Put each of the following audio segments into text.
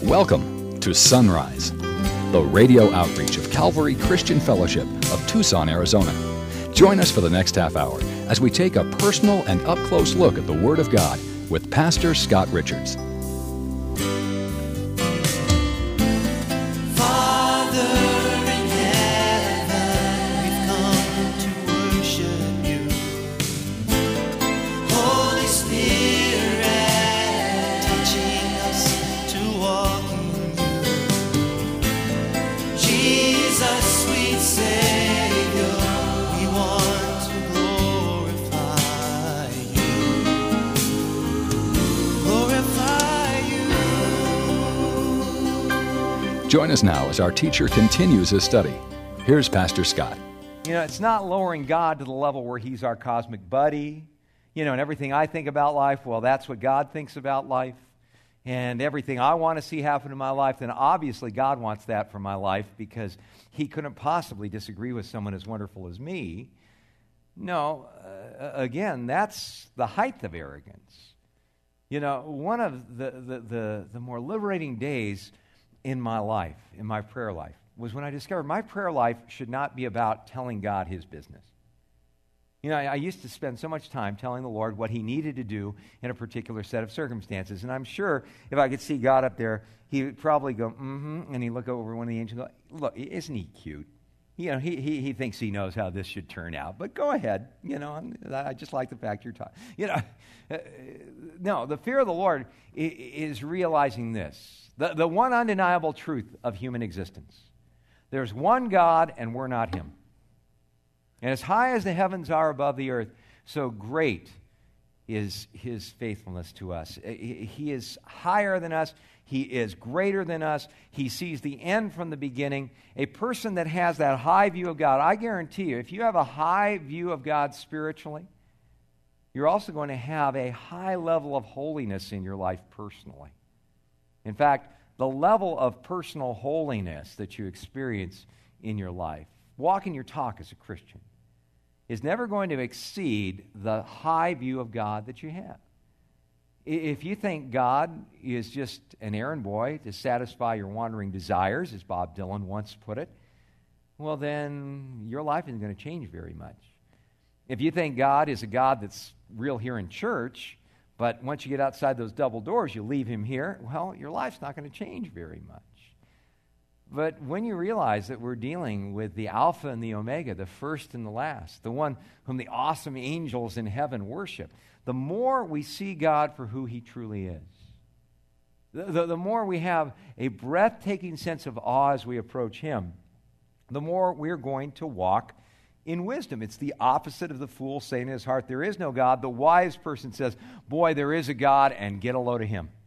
Welcome to Sunrise, the radio outreach of Calvary Christian Fellowship of Tucson, Arizona. Join us for the next half hour as we take a personal and up-close look at the Word of God with Pastor Scott Richards. Join us now as our teacher continues his study. Here's Pastor Scott. You know, it's not lowering God to the level where he's our cosmic buddy. You know, and everything I think about life, well, that's what God thinks about life. And everything I want to see happen in my life, then obviously God wants that for my life because he couldn't possibly disagree with someone as wonderful as me. No, again, that's the height of arrogance. You know, one of the more liberating days in my life, in my prayer life, was when I discovered my prayer life should not be about telling God his business. You know, I used to spend so much time telling the Lord what he needed to do in a particular set of circumstances. And I'm sure if I could see God up there, he would probably go, and he'd look over one of the angels and go, look, isn't he cute? You know, he thinks he knows how this should turn out. But go ahead. You know, I just like the fact you're talking. You know, no, the fear of the Lord is realizing this. The one undeniable truth of human existence. There's one God, and we're not him. And as high as the heavens are above the earth, so great is his faithfulness to us. He is higher than us. He is greater than us. He sees the end from the beginning. A person that has that high view of God, I guarantee you, if you have a high view of God spiritually, you're also going to have a high level of holiness in your life personally. In fact, the level of personal holiness that you experience in your life, walk in your talk as a Christian, is never going to exceed the high view of God that you have. If you think God is just an errand boy to satisfy your wandering desires, as Bob Dylan once put it, well, then your life isn't going to change very much. If you think God is a God that's real here in church, but once you get outside those double doors, you leave him here, well, your life's not going to change very much. But when you realize that we're dealing with the Alpha and the Omega, the first and the last, the one whom the awesome angels in heaven worship, the more we see God for who he truly is, the more we have a breathtaking sense of awe as we approach him, the more we're going to walk in wisdom. It's the opposite of the fool saying in his heart, there is no God. The wise person says, boy, there is a God, and get a load of him.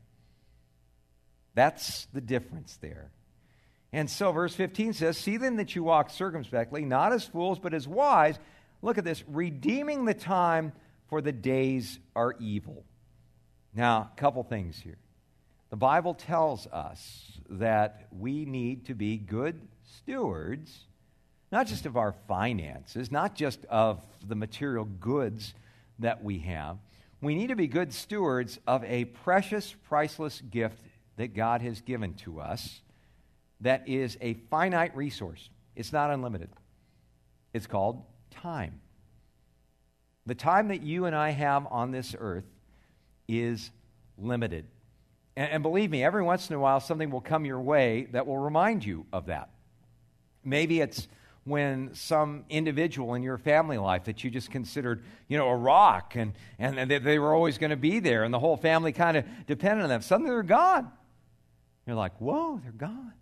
That's the difference there. And so verse 15 says, see then that you walk circumspectly, not as fools, but as wise. Look at this, redeeming the time, for the days are evil. Now, a couple things here. The Bible tells us that we need to be good stewards, not just of our finances, not just of the material goods that we have. We need to be good stewards of a precious, priceless gift that God has given to us that is a finite resource. It's not unlimited. It's called time. The time that you and I have on this earth is limited. And believe me, every once in a while something will come your way that will remind you of that. Maybe it's when some individual in your family life that you just considered, a rock, and they were always going to be there, and the whole family kind of depended on them. Suddenly they're gone. You're like, whoa, they're gone.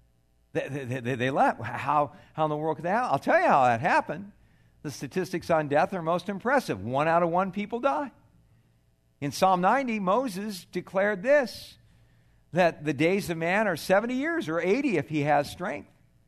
They left. How in the world could that happen? I'll tell you how that happened. The statistics on death are most impressive. 1 out of 1 people die. In Psalm 90, Moses declared this, that the days of man are 70 years or 80 if he has strength.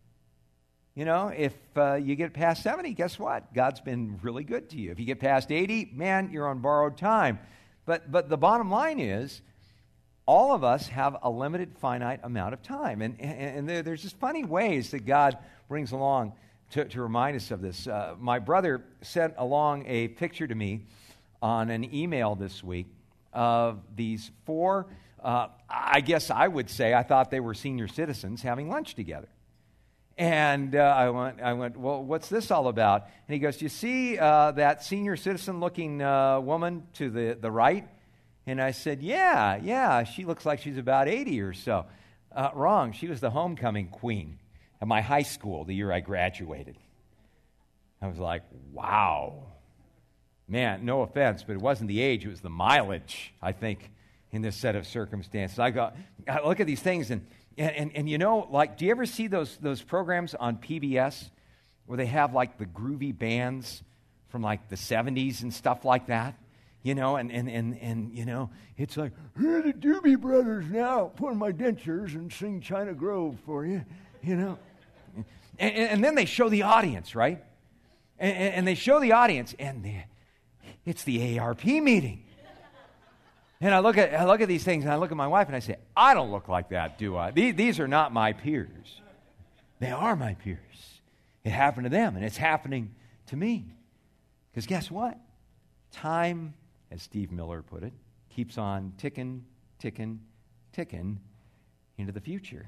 If you get past 70, guess what? God's been really good to you. If you get past 80, man, you're on borrowed time. But the bottom line is, all of us have a limited, finite amount of time. And there's just funny ways that God brings along to remind us of this. My brother sent along a picture to me on an email this week of these four, I guess I would say, I thought they were senior citizens having lunch together. And I went, well, what's this all about? And he goes, do you see that senior citizen-looking woman to the right? And I said, yeah, she looks like she's about 80 or so. Wrong, she was the homecoming queen at my high school the year I graduated. I was like, wow. Man, no offense, but it wasn't the age, it was the mileage, I think, in this set of circumstances. I look at these things, and you know, like, do you ever see those programs on PBS where they have, like, the groovy bands from, like, the 70s and stuff like that? You know, and you know, it's like, here the Doobie Brothers now, put on my dentures and sing China Grove for you, you know. And then they show the audience, right? And they show the audience, and it's the ARP meeting. And I look at these things, and I look at my wife, and I say, I don't look like that, do I? These are not my peers. They are my peers. It happened to them, and it's happening to me. Because guess what? Time, as Steve Miller put it, keeps on ticking, ticking, ticking into the future.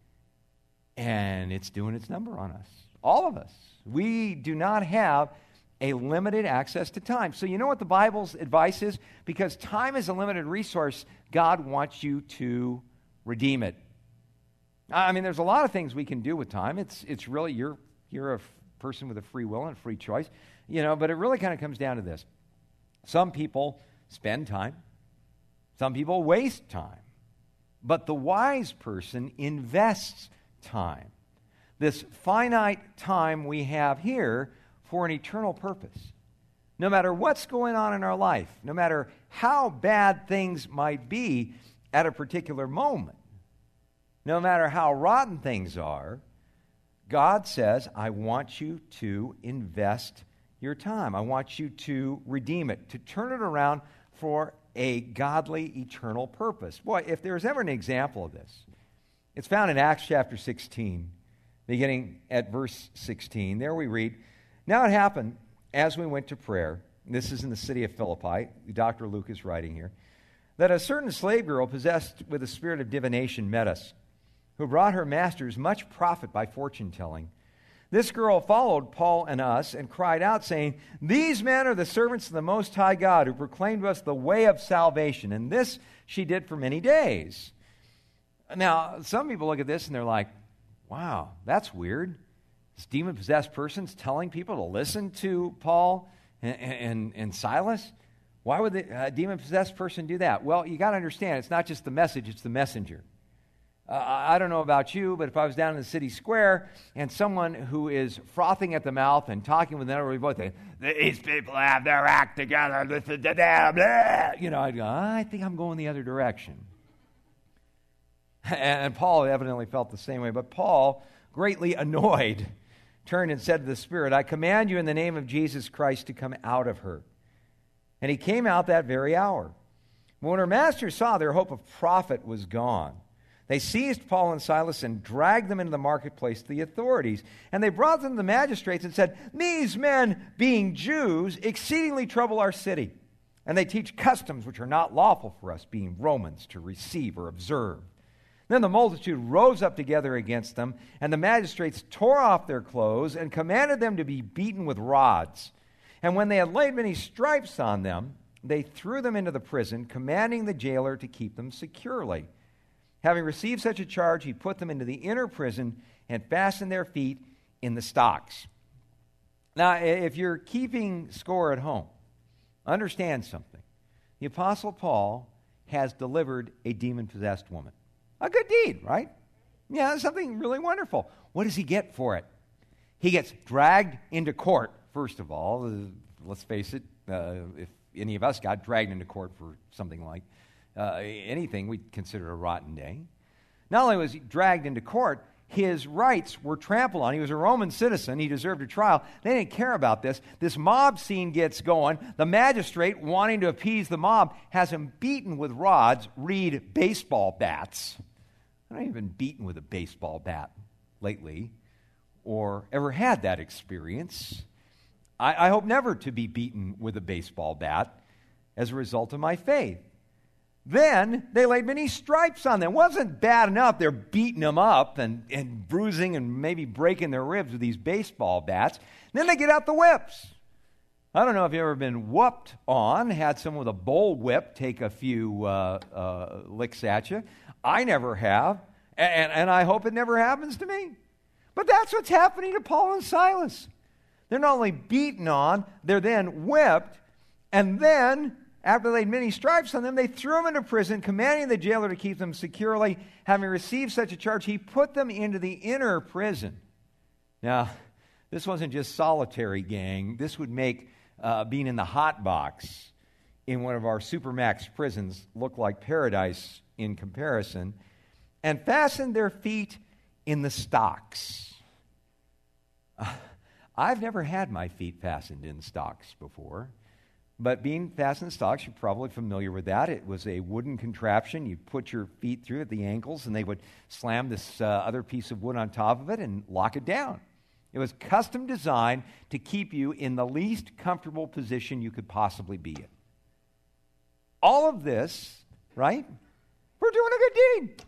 And it's doing its number on us, all of us. We do not have a limited access to time. So you know what the Bible's advice is? Because time is a limited resource, God wants you to redeem it. I mean, there's a lot of things we can do with time. It's really, you're a person with a free will and a free choice, you know, but it really kind of comes down to this. Some people spend time. Some people waste time. But the wise person invests time. This finite time we have here for an eternal purpose. No matter what's going on in our life, no matter how bad things might be at a particular moment, no matter how rotten things are, God says, I want you to invest your time. I want you to redeem it, to turn it around for a godly, eternal purpose. Boy, if there's ever an example of this, it's found in Acts chapter 16, beginning at verse 16. There we read, now it happened as we went to prayer, this is in the city of Philippi, Dr. Luke is writing here, that a certain slave girl possessed with a spirit of divination met us, who brought her masters much profit by fortune-telling. This girl followed Paul and us and cried out, saying, these men are the servants of the Most High God, who proclaimed to us the way of salvation. And this she did for many days. Now, some people look at this and they're like, wow, that's weird. This demon-possessed person's telling people to listen to Paul and Silas? Why would a demon-possessed person do that? Well, you got to understand, it's not just the message, it's the messenger. I don't know about you, but if I was down in the city square and someone who is frothing at the mouth and talking with an elderly voice, these people have their act together, listen to them, blah, you know, I'd go, I think I'm going the other direction. And Paul evidently felt the same way, but Paul, greatly annoyed, turned and said to the spirit, I command you in the name of Jesus Christ to come out of her. And he came out that very hour. When her masters saw their hope of profit was gone, they seized Paul and Silas and dragged them into the marketplace to the authorities. And they brought them to the magistrates and said, these men, being Jews, exceedingly trouble our city. And they teach customs which are not lawful for us, being Romans, to receive or observe. Then the multitude rose up together against them, and the magistrates tore off their clothes and commanded them to be beaten with rods. And when they had laid many stripes on them, they threw them into the prison, commanding the jailer to keep them securely. Having received such a charge, he put them into the inner prison and fastened their feet in the stocks. Now, if you're keeping score at home, understand something. The Apostle Paul has delivered a demon-possessed woman. A good deed, right? Yeah, something really wonderful. What does he get for it? He gets dragged into court, first of all. Let's face it, if any of us got dragged into court for something like anything, we'd consider a rotten day. Not only was he dragged into court, his rights were trampled on. He was a Roman citizen. He deserved a trial. They didn't care about this. This mob scene gets going. The magistrate, wanting to appease the mob, has him beaten with rods, read baseball bats. I haven't even been beaten with a baseball bat lately or ever had that experience. I hope never to be beaten with a baseball bat as a result of my faith. Then they laid many stripes on them. It wasn't bad enough they're beating them up and bruising and maybe breaking their ribs with these baseball bats. Then they get out the whips. I don't know if you've ever been whooped on, had someone with a bull whip take a few licks at you. I never have, and I hope it never happens to me. But that's what's happening to Paul and Silas. They're not only beaten on, they're then whipped, and then, after they laid many stripes on them, they threw them into prison, commanding the jailer to keep them securely. Having received such a charge, he put them into the inner prison. Now, this wasn't just solitary, gang. This would make being in the hot box in one of our supermax prisons look like paradise in comparison, and fastened their feet in the stocks. I've never had my feet fastened in stocks before, but being fastened in stocks, you're probably familiar with that. It was a wooden contraption. You'd put your feet through at the ankles, and they would slam this other piece of wood on top of it and lock it down. It was custom designed to keep you in the least comfortable position you could possibly be in. All of this, right? We're doing a good deed.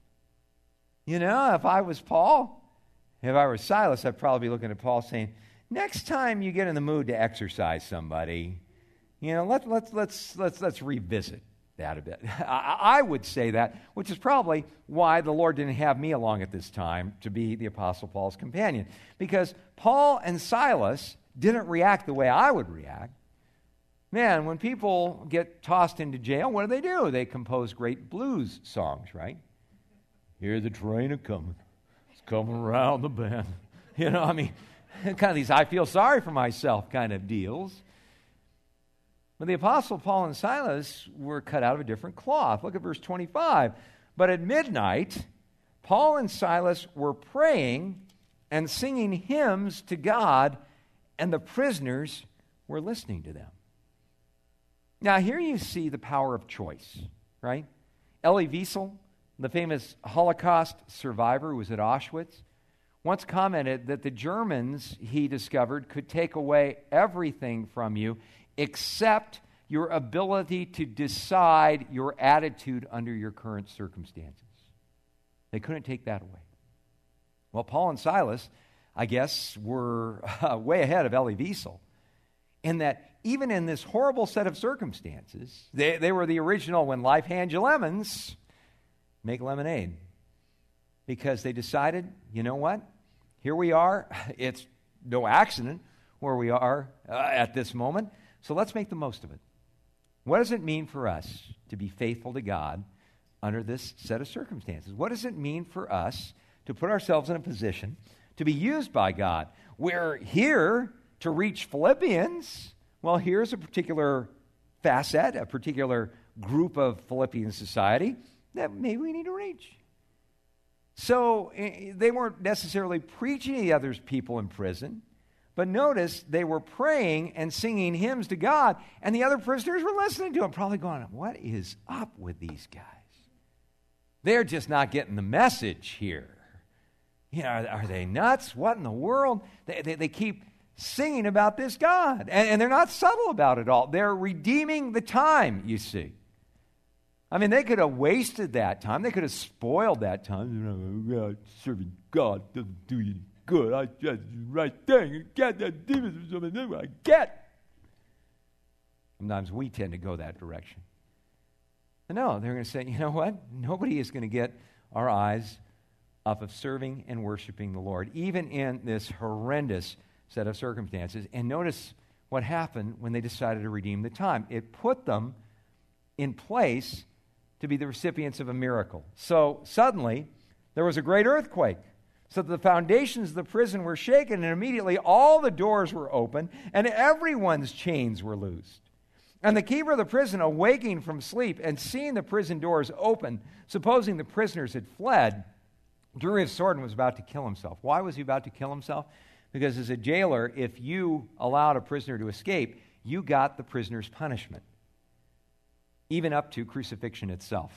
You know, if I was Paul, if I were Silas, I'd probably be looking at Paul saying, next time you get in the mood to exercise somebody, you know, let's revisit that a bit. I would say that, which is probably why the Lord didn't have me along at this time to be the Apostle Paul's companion. Because Paul and Silas didn't react the way I would react. Man, when people get tossed into jail, what do? They compose great blues songs, right? Hear the train a-coming. It's coming around the bend. You know, I mean, kind of these I feel sorry for myself kind of deals. But the Apostle Paul and Silas were cut out of a different cloth. Look at verse 25. But at midnight, Paul and Silas were praying and singing hymns to God, and the prisoners were listening to them. Now, here you see the power of choice, right? Elie Wiesel, the famous Holocaust survivor who was at Auschwitz, once commented that the Germans, he discovered, could take away everything from you except your ability to decide your attitude under your current circumstances. They couldn't take that away. Well, Paul and Silas, I guess, were way ahead of Elie Wiesel in that even in this horrible set of circumstances, they were the original when life hands you lemons, make lemonade. Because they decided, you know what? Here we are. It's no accident where we are at this moment. So let's make the most of it. What does it mean for us to be faithful to God under this set of circumstances? What does it mean for us to put ourselves in a position to be used by God? We're here to reach Philippians. Well, here's a particular facet, a particular group of Philippian society that maybe we need to reach. So they weren't necessarily preaching to the other people in prison, but notice they were praying and singing hymns to God, and the other prisoners were listening to them, probably going, what is up with these guys? They're just not getting the message here. You know, are they nuts? What in the world? They keep singing about this God, and they're not subtle about it all. They're redeeming the time, you see. I mean, they could have wasted that time. They could have spoiled that time. You know, serving God doesn't do you any good. I just do the right thing and get that demon or something I get. Sometimes we tend to go that direction. But no, they're going to say, you know what? Nobody is going to get our eyes off of serving and worshiping the Lord, even in this horrendous set of circumstances. And notice what happened when they decided to redeem the time. It put them in place to be the recipients of a miracle. So suddenly, there was a great earthquake, so that the foundations of the prison were shaken, and immediately all the doors were open, and everyone's chains were loosed. And the keeper of the prison, awaking from sleep and seeing the prison doors open, supposing the prisoners had fled, drew his sword and was about to kill himself. Why was he about to kill himself? Because as a jailer, if you allowed a prisoner to escape, you got the prisoner's punishment, even up to crucifixion itself.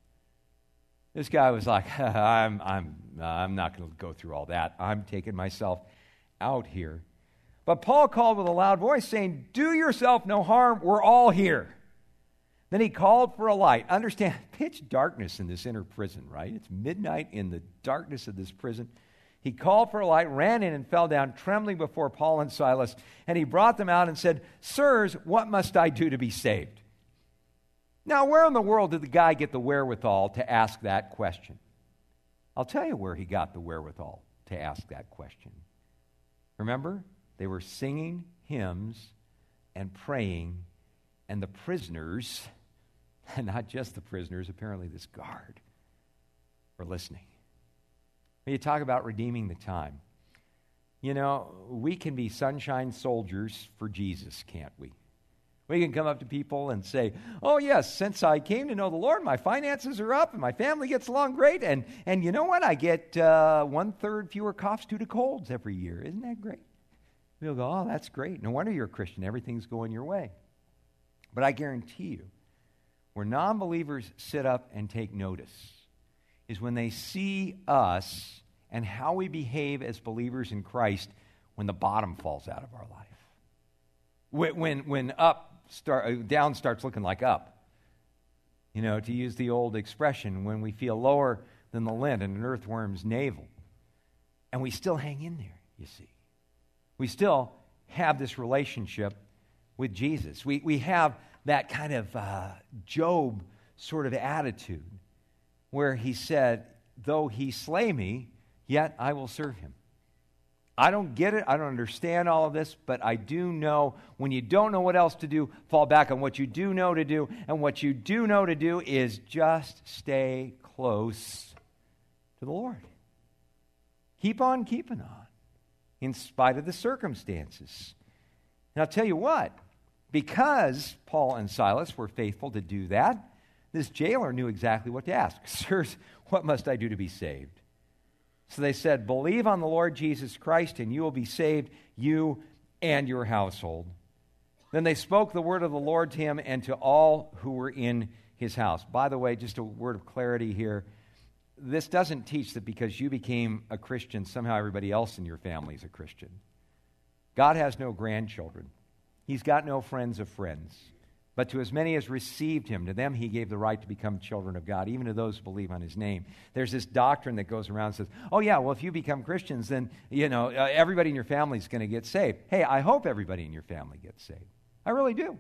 This guy was like, I'm not going to go through all that. I'm taking myself out here. But Paul called with a loud voice, saying, do yourself no harm. We're all here. Then he called for a light. Understand, pitch darkness in this inner prison, right? It's midnight in the darkness of this prison. He called for a light, ran in, and fell down trembling before Paul and Silas. And he brought them out and said, "Sirs, what must I do to be saved?" Now, where in the world did the guy get the wherewithal to ask that question? I'll tell you where he got the wherewithal to ask that question. Remember, they were singing hymns and praying, and the prisoners, and not just the prisoners, apparently this guard, were listening. When you talk about redeeming the time, you know, we can be sunshine soldiers for Jesus, can't we? We can come up to people and say, "Oh yes, since I came to know the Lord, my finances are up and my family gets along great, and you know what? I get 1/3 fewer coughs due to colds every year. Isn't that great?" We'll go, "Oh, that's great. No wonder you're a Christian. Everything's going your way." But I guarantee you, where non-believers sit up and take notice is when they see us and how we behave as believers in Christ when the bottom falls out of our life. When down starts looking like up. You know, to use the old expression, when we feel lower than the lint in an earthworm's navel. And we still hang in there, you see. We still have this relationship with Jesus. We have that kind of Job sort of attitude where he said, "Though he slay me, yet I will serve him." I don't get it. I don't understand all of this, but I do know when you don't know what else to do, fall back on what you do know to do. And what you do know to do is just stay close to the Lord. Keep on keeping on in spite of the circumstances. And I'll tell you what, because Paul and Silas were faithful to do that, this jailer knew exactly what to ask. "Sirs, what must I do to be saved?" So they said, "Believe on the Lord Jesus Christ, and you will be saved, you and your household." Then they spoke the word of the Lord to him and to all who were in his house. By the way, just a word of clarity here. This doesn't teach that because you became a Christian, somehow everybody else in your family is a Christian. God has no grandchildren. He's got no friends of friends. But to as many as received him, to them he gave the right to become children of God, even to those who believe on his name. There's this doctrine that goes around and says, "Oh yeah, well if you become Christians, then everybody in your family is going to get saved." Hey, I hope everybody in your family gets saved. I really do.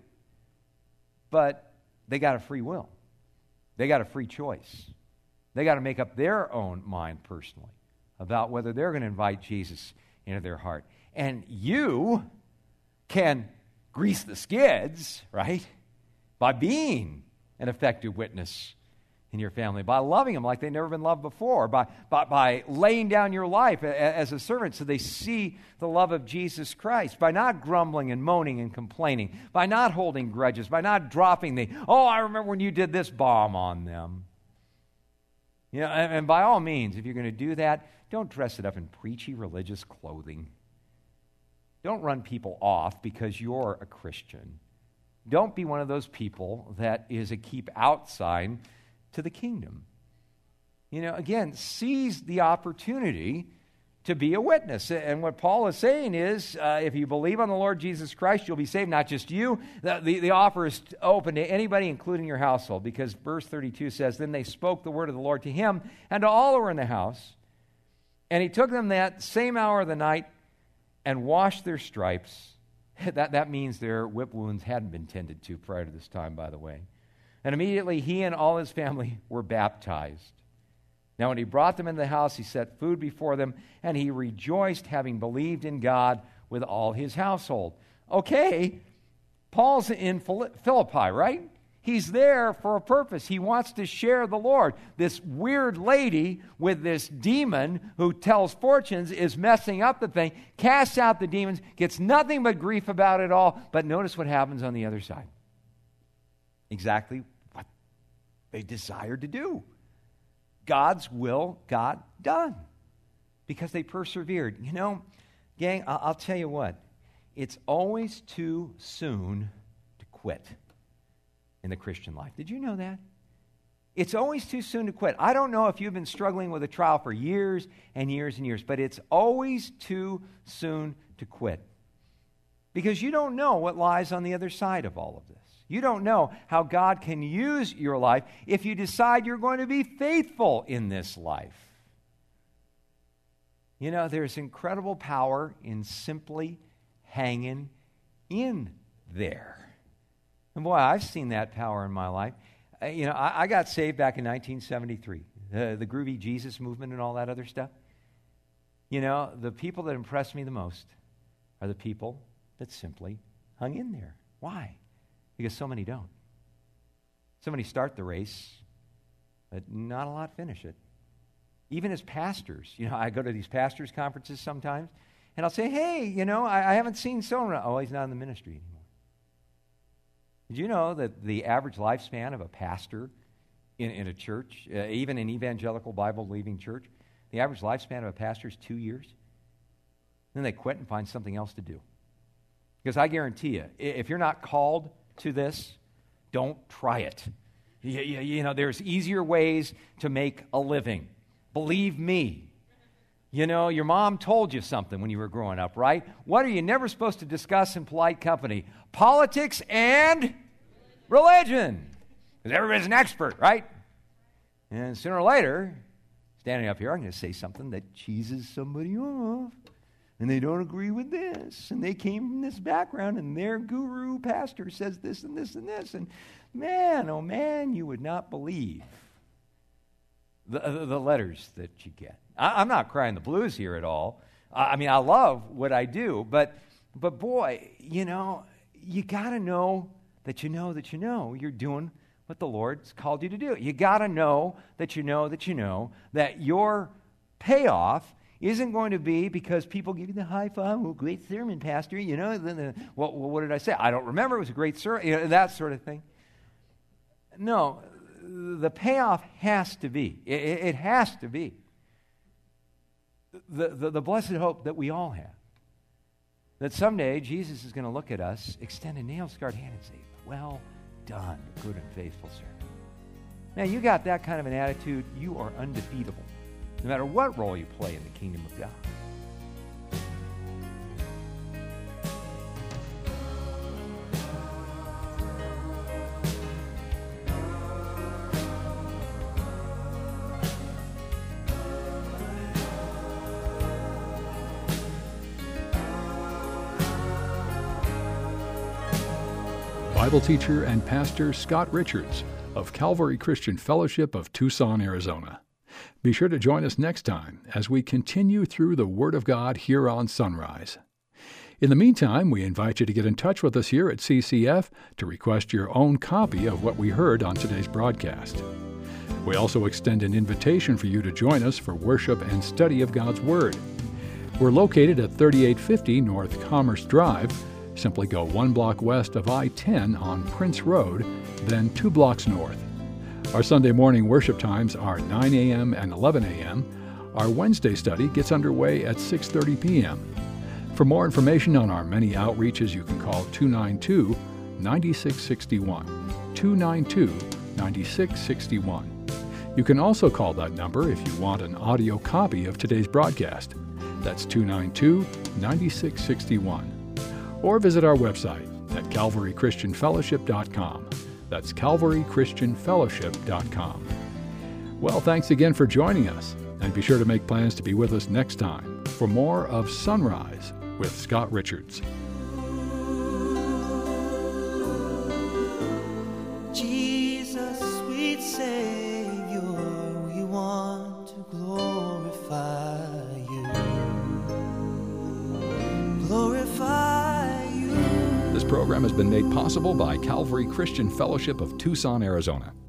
But they got a free will. They got a free choice. They got to make up their own mind personally about whether they're going to invite Jesus into their heart. And you can grease the skids, right? By being an effective witness in your family, by loving them like they've never been loved before, by laying down your life as a servant so they see the love of Jesus Christ, by not grumbling and moaning and complaining, by not holding grudges, by not dropping "Oh, I remember when you did this" bomb on them. You know, and by all means, if you're going to do that, don't dress it up in preachy religious clothing. Don't run people off because you're a Christian. Don't be one of those people that is a keep out sign to the kingdom. You know, again, seize the opportunity to be a witness. And what Paul is saying is, if you believe on the Lord Jesus Christ, you'll be saved, not just you. The offer is open to anybody, including your household, because verse 32 says, "Then they spoke the word of the Lord to him and to all who were in the house. And he took them that same hour of the night and washed their stripes." That means their whip wounds hadn't been tended to prior to this time, by the way. "And immediately he and all his family were baptized. Now when he brought them into the house, he set food before them, and he rejoiced, having believed in God with all his household." Okay, Paul's in Philippi, right? He's there for a purpose. He wants to share the Lord. This weird lady with this demon who tells fortunes is messing up the thing, casts out the demons, gets nothing but grief about it all. But notice what happens on the other side. Exactly what they desired to do. God's will got done because they persevered. You know, gang, I'll tell you what. It's always too soon to quit in the Christian life. Did you know that? It's always too soon to quit. I don't know if you've been struggling with a trial for years and years and years, but it's always too soon to quit because you don't know what lies on the other side of all of this. You don't know how God can use your life if you decide you're going to be faithful in this life. You know, there's incredible power in simply hanging in there. And boy, I've seen that power in my life. You know, I got saved back in 1973, the Groovy Jesus movement and all that other stuff. You know, the people that impress me the most are the people that simply hung in there. Why? Because so many don't. So many start the race, but not a lot finish it. Even as pastors, you know, I go to these pastors' conferences sometimes, and I'll say, hey, you know, I haven't seen so-and-so. Oh, he's not in the ministry anymore. Did you know that the average lifespan of a pastor in a church, even an evangelical Bible-believing church, the average lifespan of a pastor is 2 years? Then they quit and find something else to do. Because I guarantee you, if you're not called to this, don't try it. You know, there's easier ways to make a living. Believe me. You know, your mom told you something when you were growing up, right? What are you never supposed to discuss in polite company? Politics and religion. Because everybody's an expert, right? And sooner or later, standing up here, I'm going to say something that cheeses somebody off. And they don't agree with this. And they came from this background, and their guru pastor says this and this and this. And man, oh man, you would not believe the letters that you get. I'm not crying the blues here at all. I mean, I love what I do. But boy, you know, you got to know that you know that you know you're doing what the Lord's called you to do. You got to know that you know that you know that your payoff isn't going to be because people give you the high five, oh, great sermon, Pastor, you know, what did I say? I don't remember, it was a great sermon, you know, that sort of thing. No, the payoff has to be, it has to be the blessed hope that we all have. That someday Jesus is going to look at us, extend a nail-scarred hand and say, well done, good and faithful servant. Now, you got that kind of an attitude, you are undefeatable, no matter what role you play in the kingdom of God. Bible teacher and pastor Scott Richards of Calvary Christian Fellowship of Tucson, Arizona. Be sure to join us next time as we continue through the Word of God here on Sunrise. In the meantime, we invite you to get in touch with us here at CCF to request your own copy of what we heard on today's broadcast. We also extend an invitation for you to join us for worship and study of God's Word. We're located at 3850 North Commerce Drive. Simply go 1 block west of I-10 on Prince Road, then 2 blocks north. Our Sunday morning worship times are 9 a.m. and 11 a.m. Our Wednesday study gets underway at 6:30 p.m. For more information on our many outreaches, you can call 292-9661, 292-9661. You can also call that number if you want an audio copy of today's broadcast. That's 292-9661. Or visit our website at calvarychristianfellowship.com. That's calvarychristianfellowship.com. Well, thanks again for joining us, and be sure to make plans to be with us next time for more of Sunrise with Scott Richards. Jesus, sweet Savior, we want to glorify you. Glorify. This program has been made possible by Calvary Christian Fellowship of Tucson, Arizona.